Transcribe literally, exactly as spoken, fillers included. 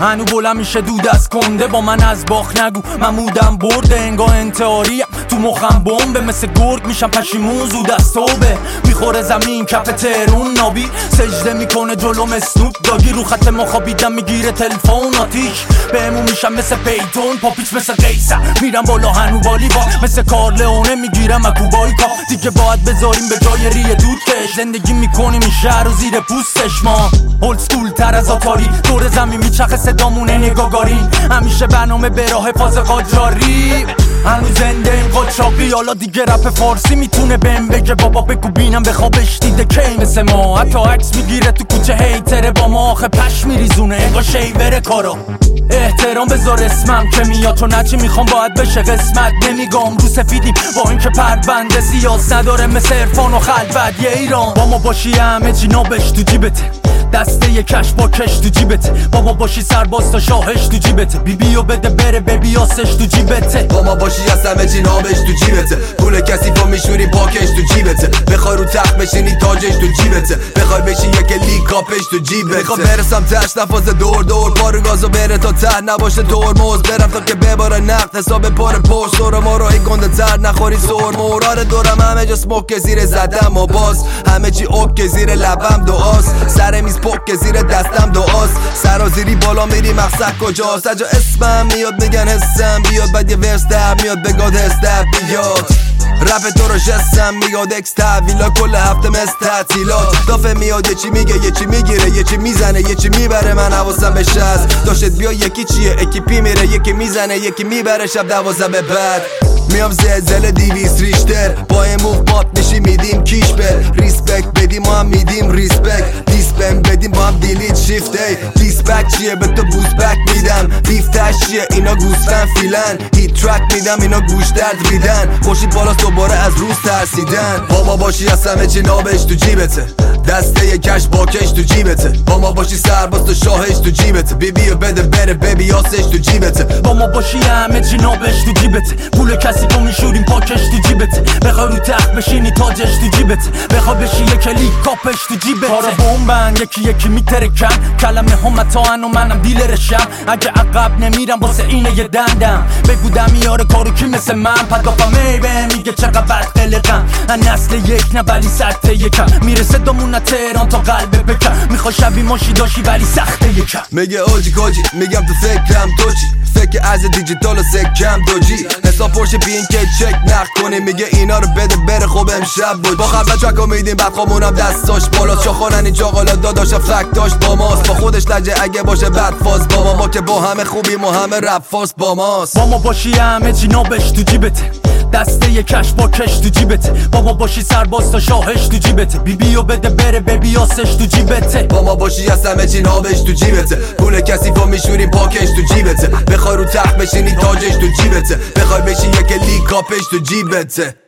هنو بلند میشه دود از کنده با من از باخ نگو من مودم برده انگاه انتحاریم تو مخم بمبه مثل گرگ میشم پشیمون زود از توبه میخوره زمین کف تهرون نابی سجده میکنه جلوم اسنوپ داگی رو خط مخابیدم میگیره تلفون آتیش بهمون میشم مثل پیتون پاپیچ مثل قیصر میرم بالا هنو والی با مثل کارلئونه میگیرم اکوبای کا دیگه باید بذاریم به جای ریه دود کش زندگی میکنیم این شهر و زیر پوستش ما اولد سکول تر از آتاری دور زمین میچخه صدامونه نگاگارین همیشه برنامه به راه فاز قاجاری هنو زنده این قاچاقی حالا دیگه رپ فارسی میتونه بهم بگه بابا بگو بینم بخوابش دیده کی مثل ما حتی عکس میگیره تو کوچه هیتره با ما آخه پش میریزونه انگار شیوره کارا احترام بذار اسمم که میاد تو نچی میخوام باید بشه قسمت نمیگم رو سفیدیم با اینکه پرونده سیاس نداره مثل عرفان و خلوت یه ایران با ما باشی همه چی نابش تو جیبته دسته یه کش با کش تو جیبته با ما باشی سرباز تا شاهش تو جیبته بی بیو بده بره ببی آسش تو جیبته با ما باشی از همه چی نابش تو جیبته پول کسی با میشوری پاکش تو جیبته بخوای رو تخت بشینی تاجش تو جیبته بخوای بشی یک لیگ کاپش تو جیبته میخوام برسم تش نفاز دور دور پارو گازو بره تا ته نباشه ترمز برم تا که بباره نقد حساب پر پشت دور ما راهی گنده تر نخوری سر مورار دورم همه جا سموک زیر زدم و باز همه چی اوک زیر لبم دعاست سر میز پک زیر دستم دعاست سرازیری بالا میری مقصد کجاست اجا اسمم میاد میگن حسم بیاد بعد یه ورس در میاد بگاد هست در بیاد رپ تو رو جسم میگاد اکس تحویلا کل هفته مثل تعطیلات دافه میاد یه چی میگه یه چی میگیره یه چی میزنه یه چی میبره من حواسم بهش هست داشت بیا یکی چیه اکیپی میره یکی میزنه یکی میبره شب دوازده به بعد میام زلزله دیویس ریشتر با این موف مات میشی میدیم کیش بر ریسپکت بدیم ما هم میدیم ریسپکت دیسپن بدیم با هم دیلیت شیفت ای دیسپک چیه به تو بوز بک میدم بیفتش چیه اینا گوستن فیلن هیت ترک میدم اینا گوش درد ریدن خوشید بالا دوباره از روز ترسیدن با ما باشی از همه چی نابش تو جیبته دسته یه کش با کش تو جیبته با ما باشی سرباز تو شاهش تو جیبته بی بیو بده بره ببی آسش تو جیبته با ما باشی همه چی نابش تو جیبته پول کسی تو میشوریم پاکش تو جیبته بخوای رو تخت بشینی تاجش تو جیبته بخوای بشی یک کلی کاپش تو جیبته کارا بمبن یکی یکی میترکن کلمه هم متاعن و منم دیلرشم اگه عقب نمیرم واسه اینه یه دندم بگو دمیاره کارو کی مثل من پدافم میبه میگه چقدر بد قلقم نسل یک نه ولی سطح یکم میرسه دامون تهران تا قلب بکن میخوای شبی ماشی داشی ولی سخته یکم میگه اوجی کاجی میگم تو فکرم تو چی فکر از دیجیتال و سکم دوجی حساب پرشه بین که چک نخ کنی میگه اینا رو بده بره خوب امشب بود با خبر چکا میدیم بعد خامونم دستاش بالا چاخانن اینجا قالا داداشا فک داشت با ماست با خودش لجه اگه باشه بد فاز با ما ما که با همه خوبیم و همه رپ فاز با ماست با ما باشی همه چی نابش تو جیبته دسته یه کش با کش تو جیبته با ما باشی سرباز تا شاهش تو جیبته بی بیو بده بره ببی آسش تو جیبته با ما باشی از همه چی نابش تو جیبته پول کسی با میشوری پاکش تو جیبته بخوای رو تخت بشینی تاجش تو جیبته بخوای بشی یک لیگ کاپش تو جیبته